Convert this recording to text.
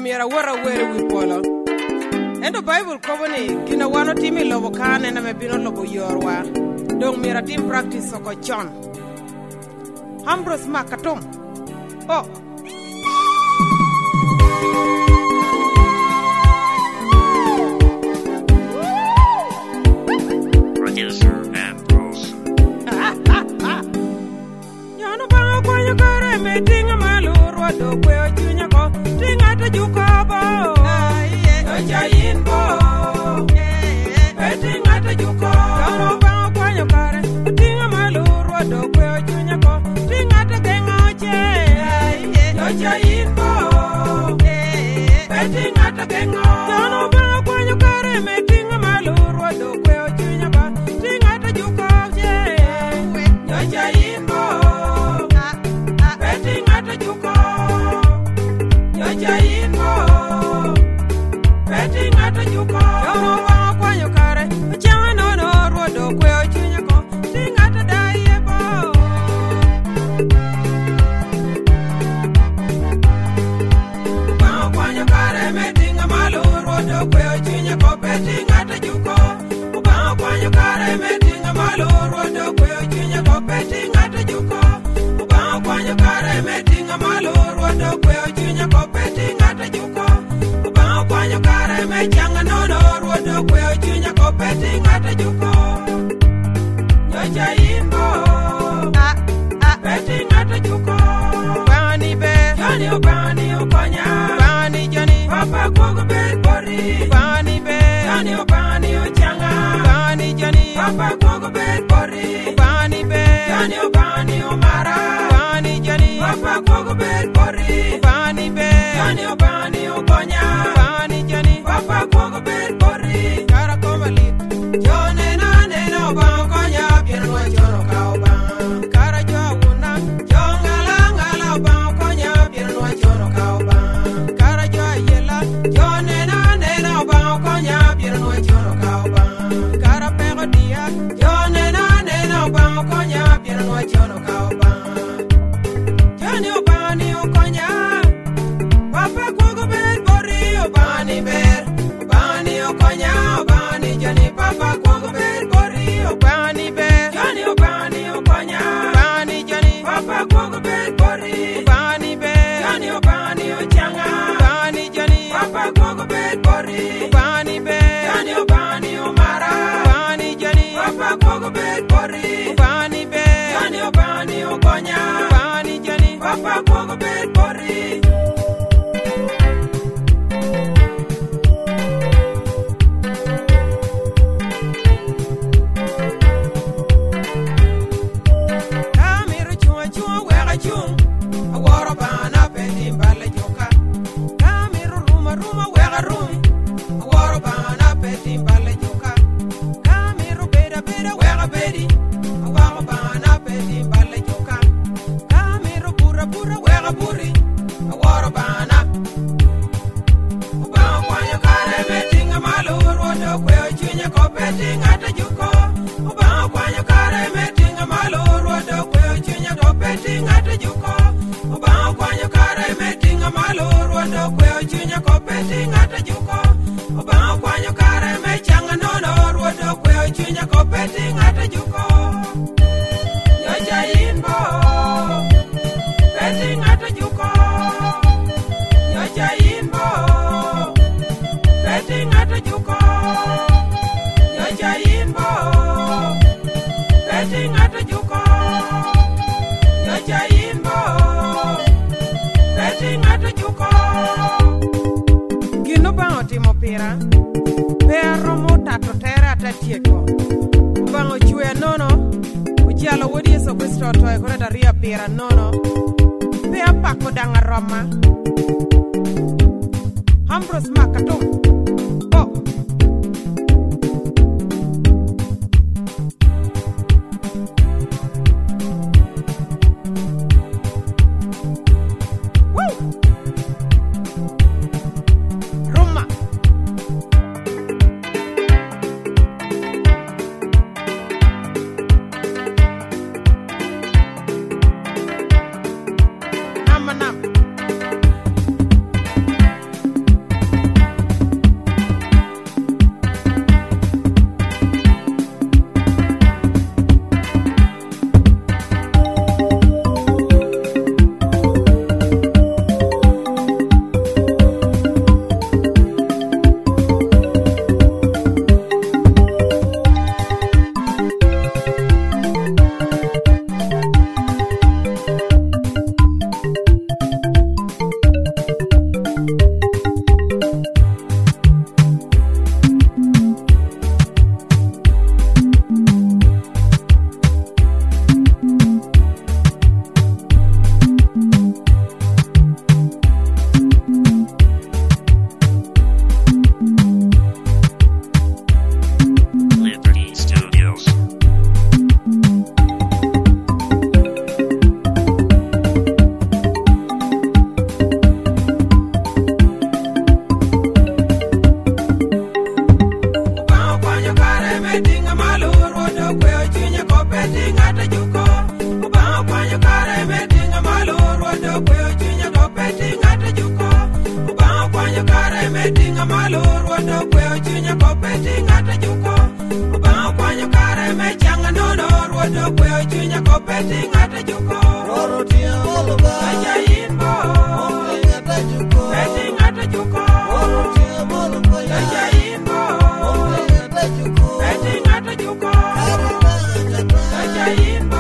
miera wara were wi polo. Endo Bible kobo ni kina wano timi lobo kane na mebino lobo yorwa. Dong miera tim practice soko chon. Hambros makatum. Oh. Producer Ambrose. Nyano bango kwanyo kare me tinga malurwa do kweo chunya ko tinga to jukobo. Ocha yinbo. Tinga to jukobo. Nyano bango kwanyo kare tinga malurwa do kweo chunya ko tinga to gengoche. Ocha yinbo. Tinga to gengoche. Nyano bango kwanyo kare me tinga malurwa do kweo chunya ko tinga to jukobo. Ocha yinbo. do kwe chunya ko peti ngata juko Rorotia Boluba, aja inbo Ngata Juko, peti ngata juko Rorotia Boluba, aja inbo Ngata Juko, peti ngata juko Arina Ngata, aja inbo